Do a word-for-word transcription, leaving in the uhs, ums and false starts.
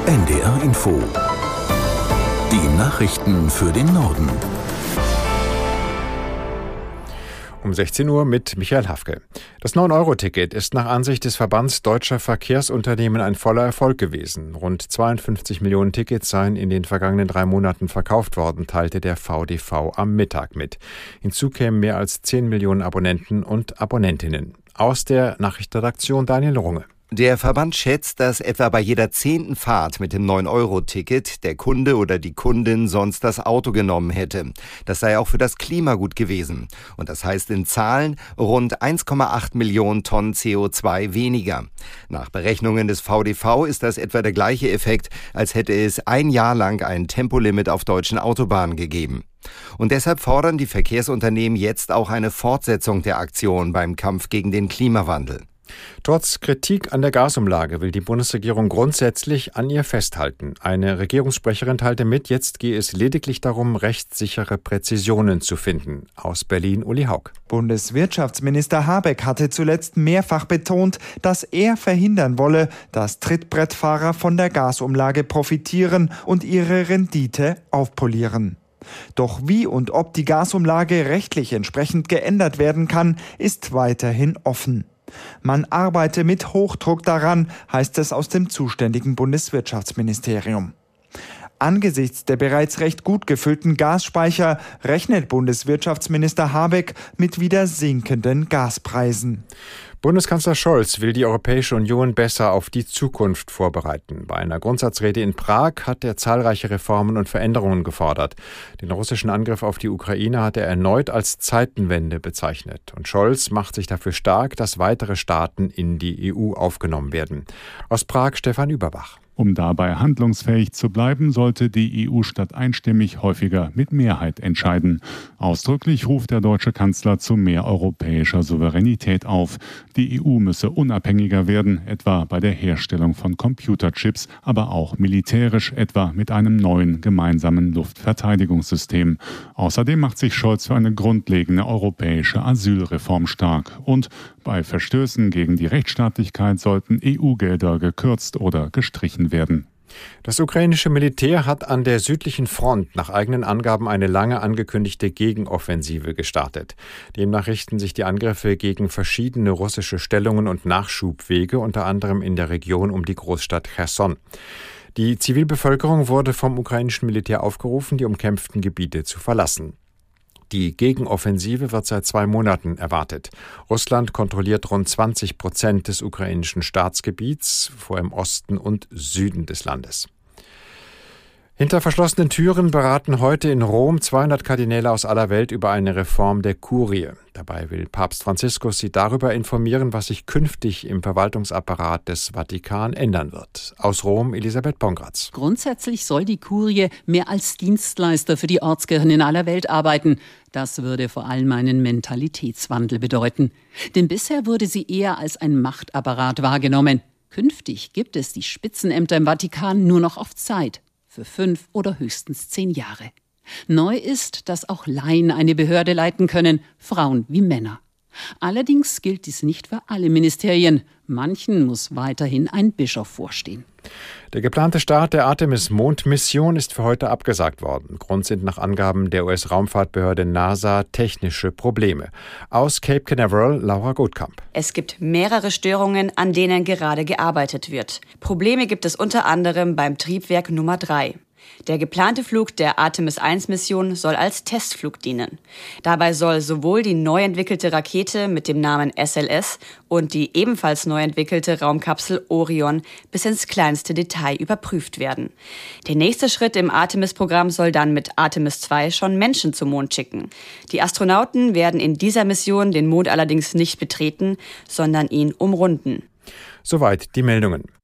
N D R Info. Die Nachrichten für den Norden. Um sechzehn Uhr mit Michael Hafke. Das neun Euro Ticket ist nach Ansicht des Verbands Deutscher Verkehrsunternehmen ein voller Erfolg gewesen. Rund zweiundfünfzig Millionen Tickets seien in den vergangenen drei Monaten verkauft worden, teilte der V D V am Mittag mit. Hinzu kämen mehr als zehn Millionen Abonnenten und Abonnentinnen. Aus der Nachrichtenredaktion Daniel Runge. Der Verband schätzt, dass etwa bei jeder zehnten Fahrt mit dem neun Euro Ticket der Kunde oder die Kundin sonst das Auto genommen hätte. Das sei auch für das Klima gut gewesen. Und das heißt in Zahlen rund eins Komma acht Millionen Tonnen C O zwei weniger. Nach Berechnungen des V D V ist das etwa der gleiche Effekt, als hätte es ein Jahr lang ein Tempolimit auf deutschen Autobahnen gegeben. Und deshalb fordern die Verkehrsunternehmen jetzt auch eine Fortsetzung der Aktion beim Kampf gegen den Klimawandel. Trotz Kritik an der Gasumlage will die Bundesregierung grundsätzlich an ihr festhalten. Eine Regierungssprecherin teilte mit, jetzt gehe es lediglich darum, rechtssichere Präzisionen zu finden. Aus Berlin Uli Haug. Bundeswirtschaftsminister Habeck hatte zuletzt mehrfach betont, dass er verhindern wolle, dass Trittbrettfahrer von der Gasumlage profitieren und ihre Rendite aufpolieren. Doch wie und ob die Gasumlage rechtlich entsprechend geändert werden kann, ist weiterhin offen. Man arbeite mit Hochdruck daran, heißt es aus dem zuständigen Bundeswirtschaftsministerium. Angesichts der bereits recht gut gefüllten Gasspeicher rechnet Bundeswirtschaftsminister Habeck mit wieder sinkenden Gaspreisen. Bundeskanzler Scholz will die Europäische Union besser auf die Zukunft vorbereiten. Bei einer Grundsatzrede in Prag hat er zahlreiche Reformen und Veränderungen gefordert. Den russischen Angriff auf die Ukraine hat er erneut als Zeitenwende bezeichnet. Und Scholz macht sich dafür stark, dass weitere Staaten in die E U aufgenommen werden. Aus Prag Stefan Überbach. Um dabei handlungsfähig zu bleiben, sollte die E U statt einstimmig häufiger mit Mehrheit entscheiden. Ausdrücklich ruft der deutsche Kanzler zu mehr europäischer Souveränität auf. Die E U müsse unabhängiger werden, etwa bei der Herstellung von Computerchips, aber auch militärisch, etwa mit einem neuen gemeinsamen Luftverteidigungssystem. Außerdem macht sich Scholz für eine grundlegende europäische Asylreform stark. Und bei Verstößen gegen die Rechtsstaatlichkeit sollten E U-Gelder gekürzt oder gestrichen werden. Das ukrainische Militär hat an der südlichen Front nach eigenen Angaben eine lange angekündigte Gegenoffensive gestartet. Demnach richten sich die Angriffe gegen verschiedene russische Stellungen und Nachschubwege, unter anderem in der Region um die Großstadt Cherson. Die Zivilbevölkerung wurde vom ukrainischen Militär aufgerufen, die umkämpften Gebiete zu verlassen. Die Gegenoffensive wird seit zwei Monaten erwartet. Russland kontrolliert rund zwanzig Prozent des ukrainischen Staatsgebiets, vor allem im Osten und Süden des Landes. Hinter verschlossenen Türen beraten heute in Rom zweihundert Kardinäle aus aller Welt über eine Reform der Kurie. Dabei will Papst Franziskus sie darüber informieren, was sich künftig im Verwaltungsapparat des Vatikan ändern wird. Aus Rom Elisabeth Pongratz. Grundsätzlich soll die Kurie mehr als Dienstleister für die Ortskirchen in aller Welt arbeiten. Das würde vor allem einen Mentalitätswandel bedeuten. Denn bisher wurde sie eher als ein Machtapparat wahrgenommen. Künftig gibt es die Spitzenämter im Vatikan nur noch auf Zeit. Für fünf oder höchstens zehn Jahre. Neu ist, dass auch Laien eine Behörde leiten können, Frauen wie Männer. Allerdings gilt dies nicht für alle Ministerien. Manchen muss weiterhin ein Bischof vorstehen. Der geplante Start der Artemis-Mondmission ist für heute abgesagt worden. Grund sind nach Angaben der U S-Raumfahrtbehörde NASA technische Probleme. Aus Cape Canaveral Laura Goldkamp. Es gibt mehrere Störungen, an denen gerade gearbeitet wird. Probleme gibt es unter anderem beim Triebwerk Nummer drei. Der geplante Flug der Artemis eins Mission soll als Testflug dienen. Dabei soll sowohl die neu entwickelte Rakete mit dem Namen S L S und die ebenfalls neu entwickelte Raumkapsel Orion bis ins kleinste Detail überprüft werden. Der nächste Schritt im Artemis-Programm soll dann mit Artemis zwei schon Menschen zum Mond schicken. Die Astronauten werden in dieser Mission den Mond allerdings nicht betreten, sondern ihn umrunden. Soweit die Meldungen.